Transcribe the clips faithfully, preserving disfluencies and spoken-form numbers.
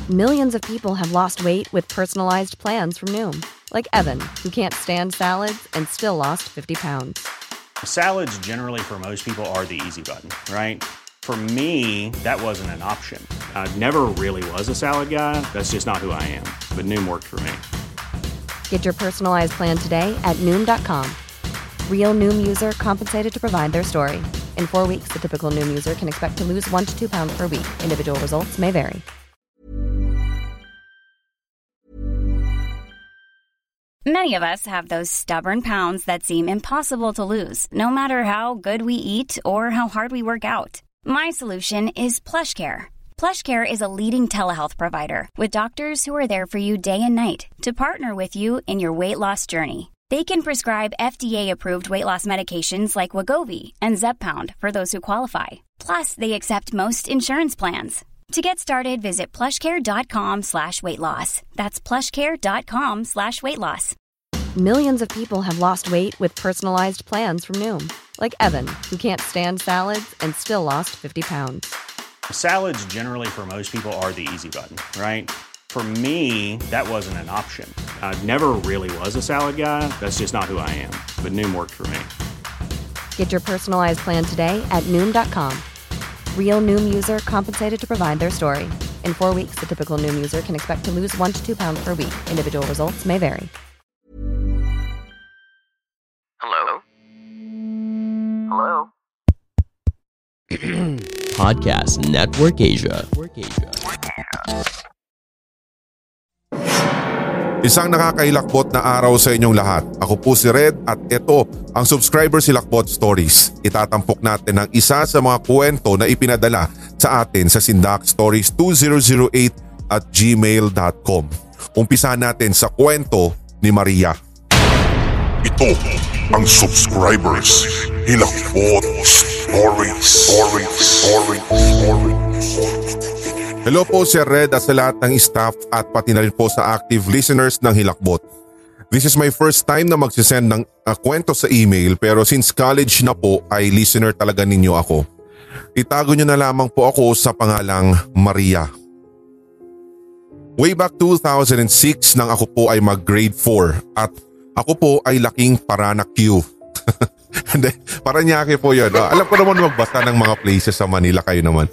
Millions of people have lost weight with personalized plans from Noom. Like Evan, who can't stand salads and still lost fifty pounds. Salads generally for most people are the easy button, right? For me, that wasn't an option. I never really was a salad guy. That's just not who I am. But Noom worked for me. Get your personalized plan today at Noom dot com. Real Noom user compensated to provide their story. In four weeks, the typical Noom user can expect to lose one to two pounds per week. Individual results may vary. Many of us have those stubborn pounds that seem impossible to lose, no matter how good we eat or how hard we work out. My solution is PlushCare. PlushCare is a leading telehealth provider with doctors who are there for you day and night to partner with you in your weight loss journey. They can prescribe F D A-approved weight loss medications like Wegovy and Zepbound for those who qualify. Plus, they accept most insurance plans. To get started, visit plushcare.com slash weight loss. That's plushcare.com slash weight loss. Millions of people have lost weight with personalized plans from Noom. Like Evan, who can't stand salads and still lost fifty pounds. Salads generally for most people are the easy button, right? For me, that wasn't an option. I never really was a salad guy. That's just not who I am. But Noom worked for me. Get your personalized plan today at Noom dot com. Real Noom user compensated to provide their story. In four weeks, the typical Noom user can expect to lose one to two pounds per week. Individual results may vary. Hello? Hello? Podcast Network Asia. Isang nakakailakbot na araw sa inyong lahat. Ako po si Red at ito ang Subscriber Silakbot Stories. Itatampok natin ang isa sa mga kwento na ipinadala sa atin sa Sindak Stories two thousand eight at gmail dot com. Umpisahan natin sa kwento ni Maria. Ito ang Subscribers Hilakbot Stories. Stories. Stories. Stories. Hello po Sir Red at sa lahat ng staff at pati na rin po sa active listeners ng Hilakbot. This is my first time na magsisend ng uh, kwento sa email pero since college na po ay listener talaga ninyo ako. Itago nyo na lamang po ako sa pangalang Maria. Way back two thousand six nang ako po ay mag grade four at ako po ay laking Paranakyu. Hindi, Paranaque po yun. Uh, alam ko naman magbasa ng mga places sa Manila, kayo naman.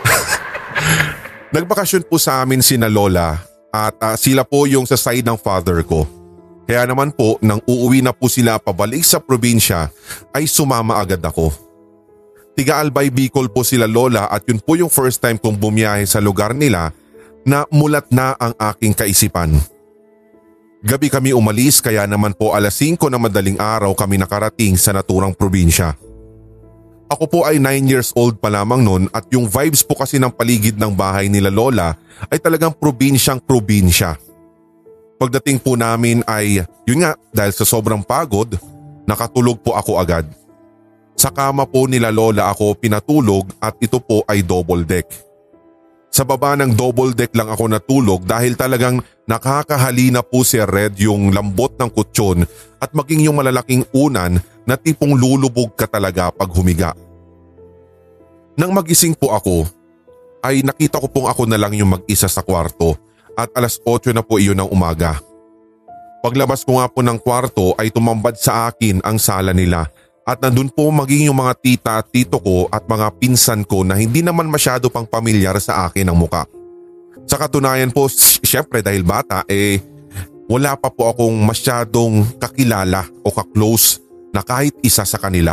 Nagbakasyon po sa amin sina Lola at uh, sila po yung sa side ng father ko. Kaya naman po nang uuwi na po sila pabalik sa probinsya ay sumama agad ako. Tiga Albay Bicol po sila Lola at yun po yung first time kong bumiyahe sa lugar nila na mulat na ang aking kaisipan. Gabi kami umalis kaya naman po alas singko na madaling araw kami nakarating sa naturang probinsya. Ako po ay nine years old pa lamang noon at yung vibes po kasi ng paligid ng bahay nila Lola ay talagang probinsyang probinsya. Pagdating po namin ay yun nga dahil sa sobrang pagod, nakatulog po ako agad. Sa kama po nila Lola ako pinatulog at ito po ay double deck. Sa baba ng double deck lang ako natulog dahil talagang nakakahalina po si Red yung lambot ng kutsyon at maging yung malalaking unan na tipong lulubog ka talaga pag humiga. Nang magising po ako, ay nakita ko pong ako na lang yung mag-isa sa kwarto at alas otso na po iyon ng umaga. Paglabas ko nga po ng kwarto ay tumambad sa akin ang sala nila at nandun po maging yung mga tita at tito ko at mga pinsan ko na hindi naman masyado pang pamilyar sa akin ang muka. Sa katunayan po, syempre dahil bata eh wala pa po akong masyadong kakilala o kaklose na kahit isa sa kanila.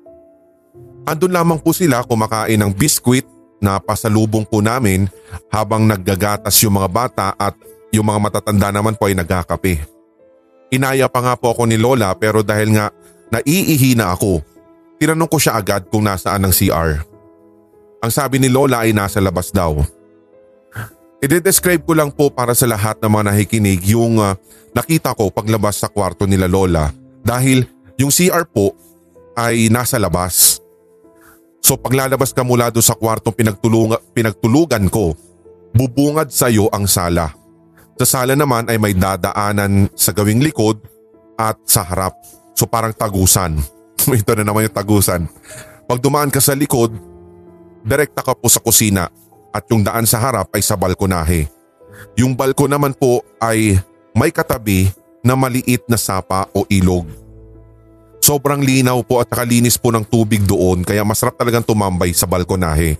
Andun lamang po sila kumakain ng biskwit na pasalubong po namin habang naggagatas yung mga bata at yung mga matatanda naman po ay nagkakape. Inaya pa nga po ako ni Lola pero dahil nga naiihi na ako, tinanong ko siya agad kung nasaan ang C R. Ang sabi ni Lola ay nasa labas daw. I-describe ko lang po para sa lahat ng mga nakikinig yung uh, nakita ko paglabas sa kwarto nila Lola dahil yung C R po ay nasa labas. So paglalabas ka mula doon sa kwartong pinagtulungan, pinagtulugan ko, bubungad sa iyo ang sala. Sa sala naman ay may dadaanan sa gawing likod at sa harap. So parang tagusan. Ito na naman yung tagusan. Pag dumaan ka sa likod, direkta ka po sa kusina at yung daan sa harap ay sa balkonahe. Yung balkon naman po ay may katabi na maliit na sapa o ilog. Sobrang linaw po at nakalinis po ng tubig doon kaya masarap talagang tumambay sa balkonahe.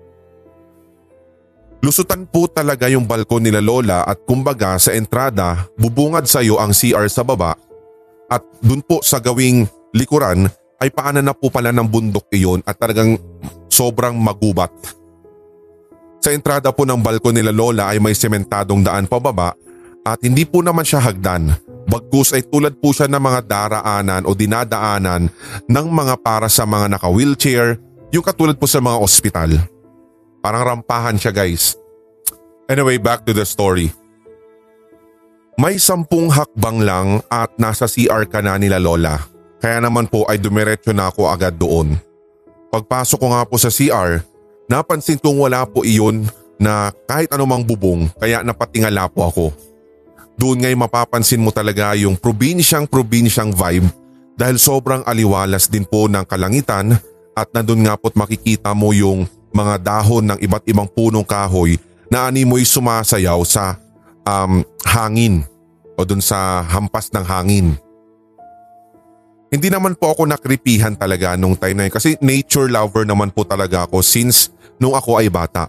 Lusutan po talaga yung balkon nila Lola at kumbaga sa entrada bubungad sa iyo ang C R sa baba at dun po sa gawing likuran ay paanan na po pala ng bundok iyon at talagang sobrang magubat. Sa entrada po ng balkon nila Lola ay may sementadong daan pababa at hindi po naman siya hagdan. Bagkus ay tulad po siya ng mga daraanan o dinadaanan ng mga para sa mga naka-wheelchair, yung katulad po sa mga ospital. Parang rampahan siya guys. Anyway, back to the story. May sampung hakbang lang at nasa C R ka na nila Lola. Kaya naman po ay dumiretso na ako agad doon. Pagpasok ko nga po sa C R, napansin kong wala po iyon na kahit anumang bubong kaya napatingala po ako. Doon ngay mapapansin mo talaga yung probinsyang-probinsyang vibe dahil sobrang aliwalas din po ng kalangitan at nandun nga po't makikita mo yung mga dahon ng iba't ibang punong kahoy na animoy sumasayaw sa um, hangin o dun sa hampas ng hangin. Hindi naman po ako nakripihan talaga nung time na yun kasi nature lover naman po talaga ako since nung ako ay bata.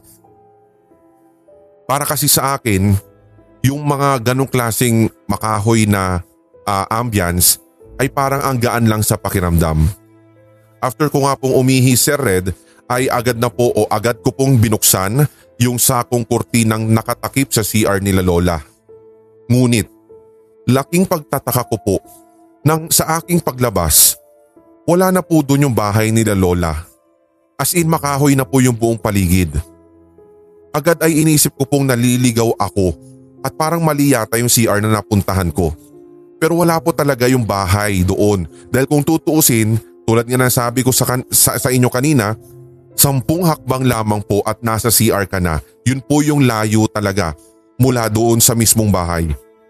Para kasi sa akin, yung mga ganong klaseng makahoy na uh, ambience ay parang ang gaan lang sa pakiramdam. After ko nga pong umihi Sir Red ay agad na po o agad ko pong binuksan yung sakong kurtinang nakatakip sa C R nila Lola. Ngunit laking pagtataka ko po nang sa aking paglabas, wala na po doon yung bahay nila Lola. As in makahoy na po yung buong paligid. Agad ay inisip ko pong naliligaw ako at parang mali yata yung C R na napuntahan ko. Pero wala po talaga yung bahay doon dahil kung tutuusin, tulad nga na sabi ko sa, kan- sa, sa inyo kanina, sampung hakbang lamang po at nasa C R ka na. Yun po yung layo talaga mula doon sa mismong bahay.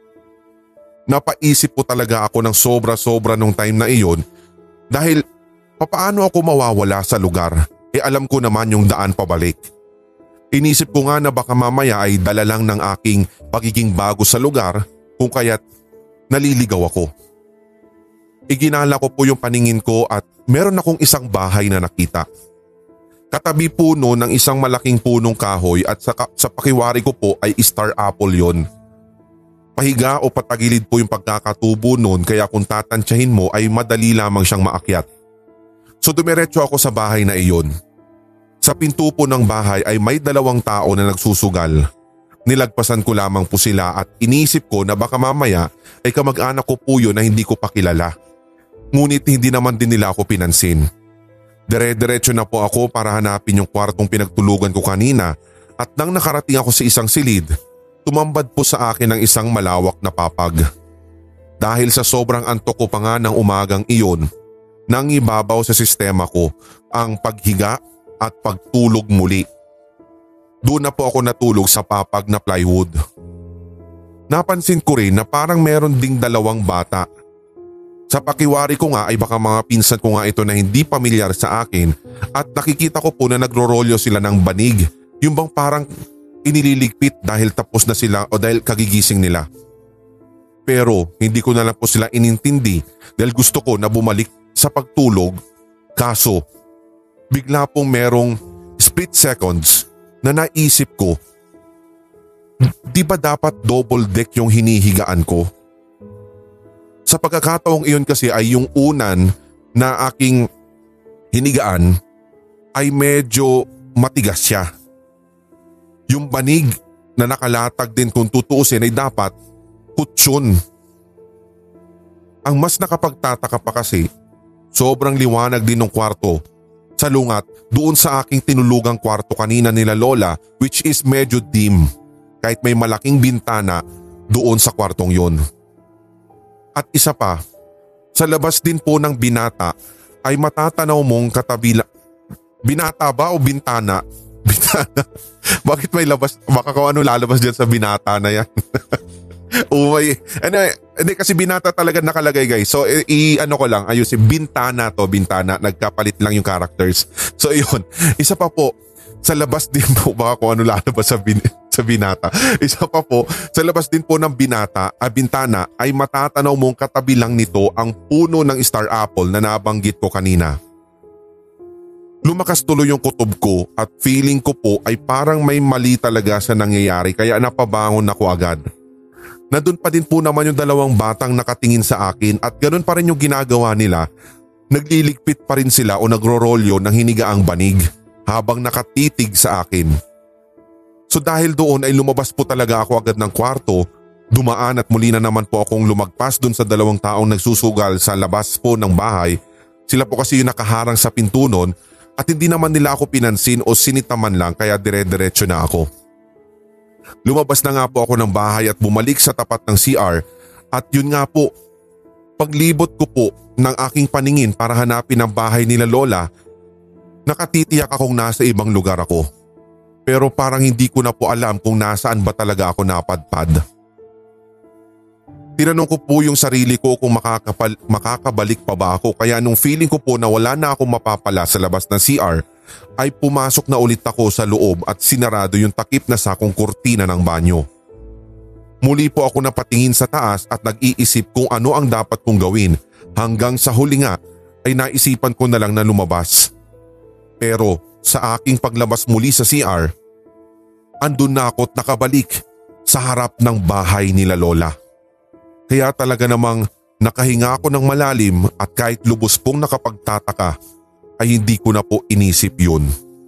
Napaisip po talaga ako ng sobra-sobra nung time na iyon dahil papaano ako mawawala sa lugar? Eh alam ko naman yung daan pabalik. Inisip ko nga na baka mamaya ay dala lang ng aking pagiging bago sa lugar kung kaya't naliligaw ako. Iginala ko po yung paningin ko at meron akong isang bahay na nakita. Katabi puno ng isang malaking punong kahoy at sa, sa pakiwari ko po ay star apple yon. Pahiga o patagilid po yung pagkakatubo noon kaya kung tatansyahin mo ay madali lamang siyang maakyat. So dumiretso ako sa bahay na iyon. Sa pinto po ng bahay ay may dalawang tao na nagsusugal. Nilagpasan ko lamang po sila at inisip ko na baka mamaya ay kamag-anak ko po yun na hindi ko pa kilala. Ngunit hindi naman din nila ako pinansin. Dire-diretso na po ako para hanapin yung kwartong pinagtulugan ko kanina at nang nakarating ako sa isang silid, tumambad po sa akin ng isang malawak na papag. Dahil sa sobrang antok ko pa nga ng umagang iyon, nangibabaw sa sistema ko ang paghiga at pagtulog muli. Doon na po ako natulog sa papag na plywood. Napansin ko rin na parang meron ding dalawang bata. Sa pakiwari ko nga ay baka mga pinsan ko nga ito na hindi pamilyar sa akin at nakikita ko po na nagrorolyo sila ng banig. Yung bang parang inililigpit dahil tapos na sila o dahil kagigising nila. Pero hindi ko na lang po sila inintindi dahil gusto ko na bumalik sa pagtulog. Kaso bigla pong merong split seconds na naisip ko, di ba dapat double deck yung hinihigaan ko? Sa pagkakataong iyon kasi ay yung unan na aking hinigaan ay medyo matigas siya. Yung banig na nakalatag din kung tutuusin ay dapat kutsyon. Ang mas nakapagtataka pa kasi, sobrang liwanag din ng kwarto. Salungat doon sa aking tinulugang kwarto kanina nila Lola which is medyo dim kahit may malaking bintana doon sa kwartong yon. At isa pa, sa labas din po ng binata ay matatanaw mong katabila. Binata ba o bintana? Bintana. Bakit may labas? Baka kung ano lalabas dyan sa binata na yan. Umay. Ano, hindi kasi binata talaga nakalagay guys. So i, ano ko lang, ayusin, bintana to, bintana. Nagkapalit lang yung characters. So yun. Isa pa po, sa labas din po baka kung ano lalabas sa, bin, sa binata. Isa pa po, sa labas din po ng binata, ah, bintana ay matatanaw mong katabi lang nito ang puno ng star apple na nabanggit ko kanina. Lumakas tuloy yung kutob ko at feeling ko po ay parang may mali talaga sa nangyayari kaya napabangon ako agad. Nandun pa din po naman yung dalawang batang nakatingin sa akin at ganun pa rin yung ginagawa nila. Nagliligpit pa rin sila o nagrorolyo ng hinigaang banig habang nakatitig sa akin. So dahil doon ay lumabas po talaga ako agad ng kwarto, dumaan at muli na naman po akong lumagpas dun sa dalawang taong nagsusugal sa labas po ng bahay. Sila po kasi yung nakaharang sa pinto nun at hindi naman nila ako pinansin o sinitaman lang kaya dire-diretso na ako. Lumabas na nga po ako ng bahay at bumalik sa tapat ng C R at yun nga po, paglibot ko po ng aking paningin para hanapin ang bahay nila Lola, nakatitiyak akong nasa ibang lugar ako. Pero parang hindi ko na po alam kung nasaan ba talaga ako napadpad. Tinanong ko po yung sarili ko kung makakapal, makakabalik pa ba ako kaya nung feeling ko po na wala na akong mapapala sa labas ng C R ay pumasok na ulit ako sa loob at sinarado yung takip na sakong kurtina ng banyo. Muli po ako napatingin sa taas at nag-iisip kung ano ang dapat kong gawin hanggang sa huli nga ay naisipan ko na lang na lumabas. Pero sa aking paglabas muli sa C R, andun na ako't nakabalik sa harap ng bahay nila Lola. Kaya talaga namang nakahinga ako ng malalim at kahit lubos pong nakapagtataka ay hindi ko na po inisip yun.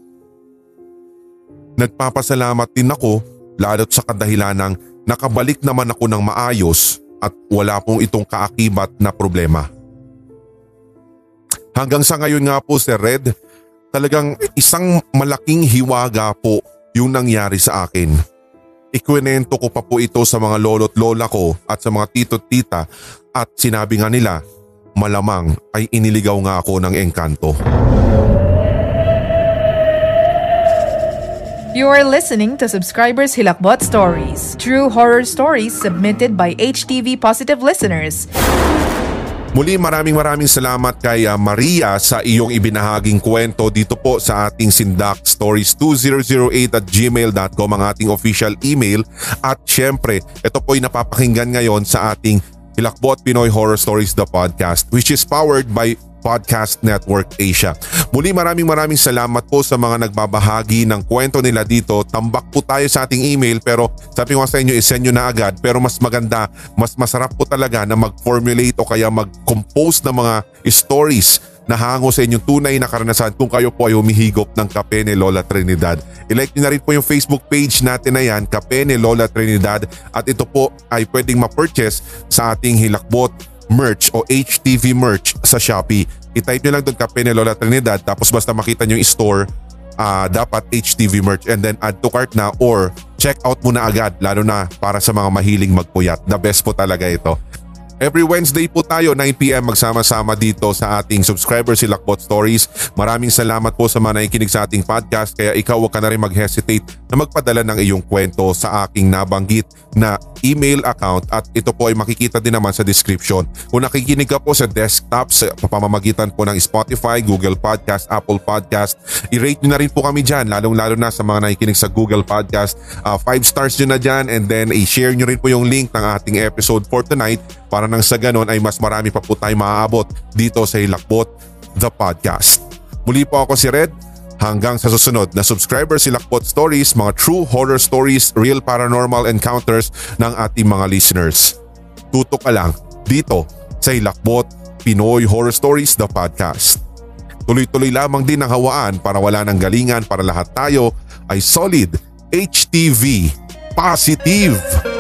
Nagpapasalamat din ako lalo't sa kadahilanang nakabalik naman ako ng maayos at wala pong itong kaakibat na problema. Hanggang sa ngayon nga po Sir Red, talagang isang malaking hiwaga po yung nangyari sa akin. Ikwinento ko pa po ito sa mga lolo't lola ko at sa mga tito't tita at sinabi nga nila malamang ay iniligaw nga ako ng engkanto. You are listening to Subscribers Hilakbot Stories, true horror stories submitted by H T V Positive listeners. Muli maraming maraming salamat kay uh, Maria sa iyong ibinahaging kwento dito po sa ating Sindak Stories two thousand eight at gmail dot com ang ating official email at syempre ito po ay napapakinggan ngayon sa ating Hilakbot Pinoy Horror Stories the podcast which is powered by Podcast Network Asia. Muli maraming maraming salamat po sa mga nagbabahagi ng kwento nila dito. Tambak po tayo sa ating email pero sabi ko sa inyo isend nyo na agad pero mas maganda, mas masarap po talaga na mag-formulate o kaya mag-compose ng mga stories na hango sa inyong tunay na karanasan kung kayo po ay humihigop ng Kape ni Lola Trinidad. I-like nyo na rin po yung Facebook page natin na yan, Kape ni Lola Trinidad at ito po ay pwedeng ma-purchase sa ating Hilakbot merch o H T V merch sa Shopee. I-type nyo lang doon Kape ni Lola Trinidad tapos basta makita nyo yung store, uh, dapat H T V merch and then add to cart na or check out muna agad lalo na para sa mga mahiling magpuyat. The best po talaga ito. Every Wednesday po tayo nine p m magsama-sama dito sa ating Subscribers Hilakbot Stories. Maraming salamat po sa mga nakikinig sa ating podcast kaya ikaw huwag ka na rin mag-hesitate na magpadala ng iyong kwento sa aking nabanggit na email account at ito po ay makikita din naman sa description. Kung nakikinig ka po sa desktop sa pamamagitan po ng Spotify, Google Podcast, Apple Podcast, i-rate nyo na rin po kami dyan lalong-lalo na sa mga nakikinig sa Google Podcast. Uh, five stars nyo na dyan and then i-share nyo rin po yung link ng ating episode for tonight para nang sa ganon ay mas marami pa po tayo maaabot dito sa Hilakbot the Podcast. Muli po ako si Red. Hanggang sa susunod na Subscribers Hilakbot Stories, mga true horror stories, real paranormal encounters ng ating mga listeners. Tutok ka lang dito sa Hilakbot Pinoy Horror Stories the Podcast. Tuloy-tuloy lamang din ang hawaan para wala ng galingan para lahat tayo ay solid H T V Positive.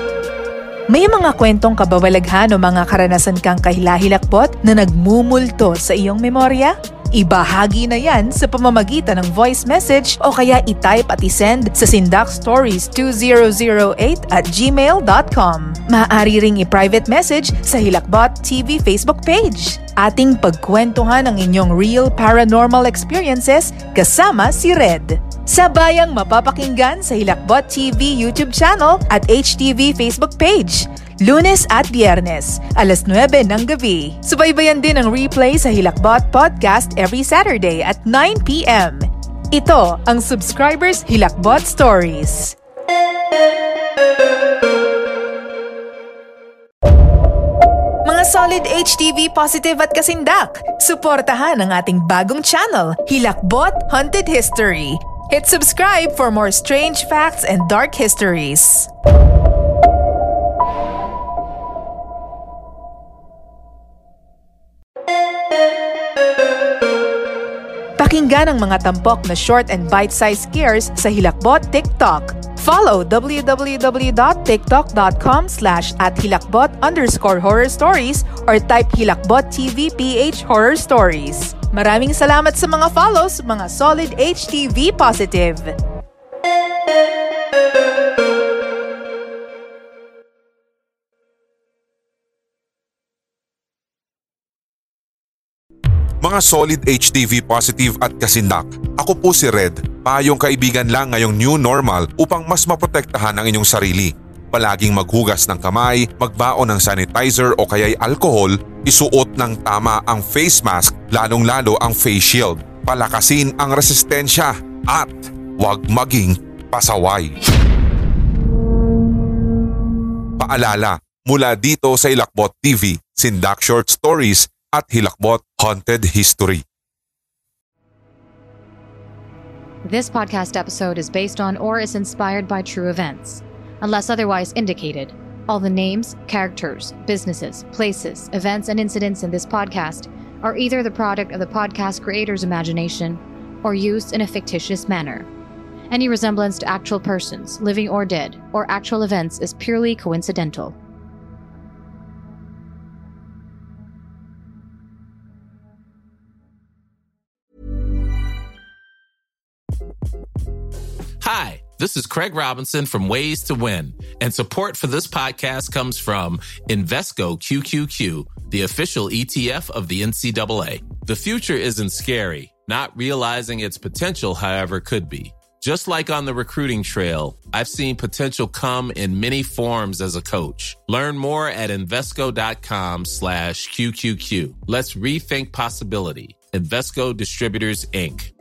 May mga kwentong kababalaghan o mga karanasan kang kahilahilakbot na nagmumulto sa iyong memorya? Ibahagi na yan sa pamamagitan ng voice message o kaya i-type at i-send sa sindakstories two thousand eight at gmail dot com. Maaari ring i-private message sa Hilakbot T V Facebook page. Ating pagkwentuhan ang inyong real paranormal experiences kasama si Red. Sabayang mapapakinggan sa Hilakbot T V YouTube channel at H T V Facebook page. Lunes at Biyernes, alas nuwebe ng gabi. Subaybayan din ang replay sa Hilakbot Podcast every Saturday at nine p m Ito ang Subscribers Hilakbot Stories. Mga solid H T V positive at kasindak, suportahan ang ating bagong channel, Hilakbot Haunted History. Hit subscribe for more strange facts and dark histories. Pakinggan ang mga tampok na short and bite-sized scares sa Hilakbot TikTok. Follow www.tiktok.com slash at hilakbot underscore horror stories or type Hilakbot T V P H Horror Stories. Maraming salamat sa mga follows, mga solid H T V positive. Mga solid H T V positive at kasindak, ako po si Red, payong kaibigan lang ngayong new normal upang mas maprotektahan ang inyong sarili. Palaging maghugas ng kamay, magbaon ng sanitizer o kaya'y alcohol, isuot ng tama ang face mask, lalong-lalo ang face shield, palakasin ang resistensya at huwag maging pasaway. Paalala, mula dito sa Hilakbot T V, Sindak Short Stories at Hilakbot Haunted History. This podcast episode is based on or is inspired by true events. Unless otherwise indicated, all the names, characters, businesses, places, events, and incidents in this podcast are either the product of the podcast creator's imagination or used in a fictitious manner. Any resemblance to actual persons, living or dead, or actual events is purely coincidental. Hi, this is Craig Robinson from Ways to Win, and support for this podcast comes from Invesco Q Q Q, the official E T F of the N C double A. The future isn't scary. Not realizing its potential, however, could be. Just like on the recruiting trail, I've seen potential come in many forms as a coach. Learn more at Invesco.com slash QQQ. Let's rethink possibility. Invesco Distributors, Incorporated.